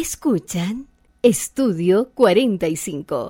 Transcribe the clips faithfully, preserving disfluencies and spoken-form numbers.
Escuchan Estudio cuarenta y cinco.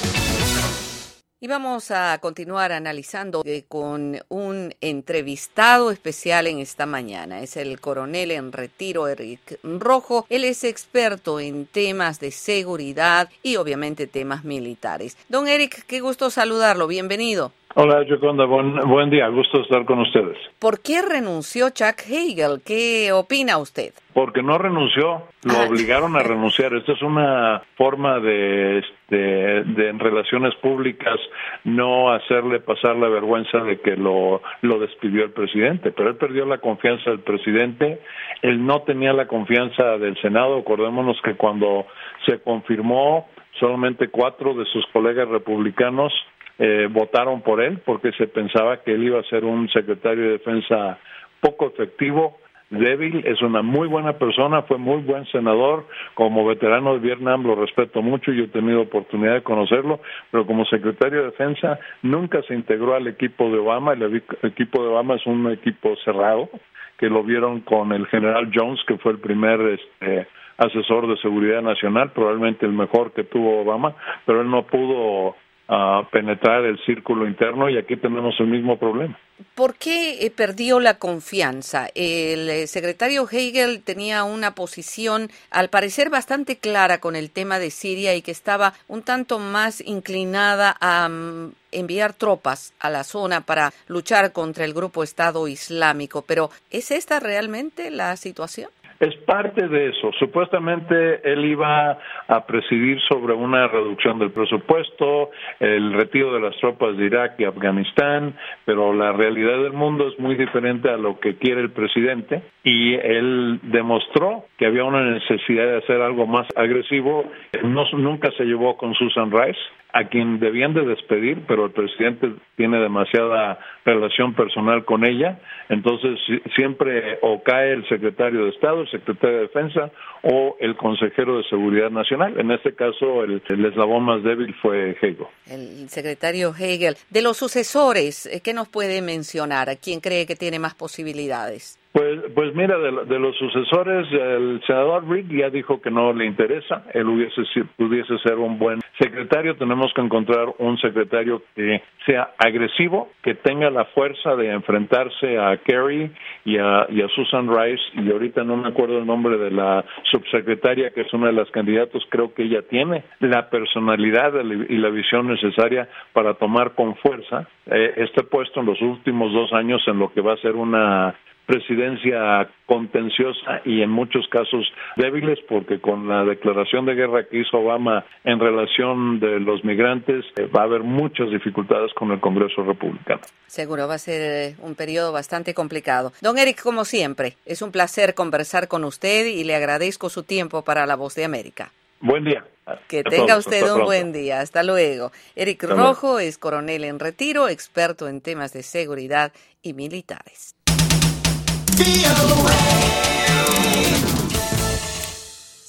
Y vamos a continuar analizando eh, con un entrevistado especial en esta mañana. Es el coronel en retiro Eric Rojo. Él es experto en temas de seguridad y obviamente temas militares. Don Eric, qué gusto saludarlo. Bienvenido. Hola, Yoconda. Buen, buen día. Gusto estar con ustedes. ¿Por qué renunció Chuck Hagel? ¿Qué opina usted? Porque no renunció, lo ah. obligaron a renunciar. Esta es una forma de, este, de en relaciones públicas no hacerle pasar la vergüenza de que lo, lo despidió el presidente, pero él perdió la confianza del presidente, él no tenía la confianza del Senado. Acordémonos que cuando se confirmó, solamente cuatro de sus colegas republicanos eh, votaron por él, porque se pensaba que él iba a ser un secretario de defensa poco efectivo, débil. Es una muy buena persona, fue muy buen senador. Como veterano de Vietnam lo respeto mucho y he tenido oportunidad de conocerlo, pero como secretario de defensa nunca se integró al equipo de Obama. El equipo de Obama es un equipo cerrado, que lo vieron con el general Jones, que fue el primer este, asesor de seguridad nacional, probablemente el mejor que tuvo Obama, pero él no pudo a penetrar el círculo interno, y aquí tenemos el mismo problema. ¿Por qué eh, perdió la confianza? El eh, secretario Hagel tenía una posición, al parecer, bastante clara con el tema de Siria y que estaba un tanto más inclinada a um, enviar tropas a la zona para luchar contra el grupo Estado Islámico. Pero, ¿es esta realmente la situación? Es parte de eso. Supuestamente él iba a presidir sobre una reducción del presupuesto, el retiro de las tropas de Irak y Afganistán, pero la realidad del mundo es muy diferente a lo que quiere el presidente, y él demostró que había una necesidad de hacer algo más agresivo. No, nunca se llevó con Susan Rice, a quien debían de despedir, pero el presidente tiene demasiada relación personal con ella, entonces siempre o cae el secretario de Estado, el secretario de Defensa o el consejero de Seguridad Nacional. En este caso, el, el eslabón más débil fue Hagel. El secretario Hagel. De los sucesores, ¿qué nos puede mencionar? ¿A quién cree que tiene más posibilidades? Pues, pues mira, de, de los sucesores, el senador Reid ya dijo que no le interesa, él hubiese pudiese ser un buen secretario. Tenemos que encontrar un secretario que sea agresivo, que tenga la fuerza de enfrentarse a Kerry y a, y a Susan Rice, y ahorita no me acuerdo el nombre de la subsecretaria, que es una de las candidatos. Creo que ella tiene la personalidad y la visión necesaria para tomar con fuerza eh, este puesto en los últimos dos años en lo que va a ser una presidencia contenciosa y en muchos casos débiles, porque con la declaración de guerra que hizo Obama en relación de los migrantes eh, va a haber muchas dificultades con el Congreso republicano. Seguro va a ser un periodo bastante complicado. Don Eric, como siempre, es un placer conversar con usted y le agradezco su tiempo para La Voz de América. Buen día. Que a tenga todos. usted Hasta un pronto. buen día. Hasta luego. Eric Hasta Rojo luego. es coronel en retiro, experto en temas de seguridad y militares. V O A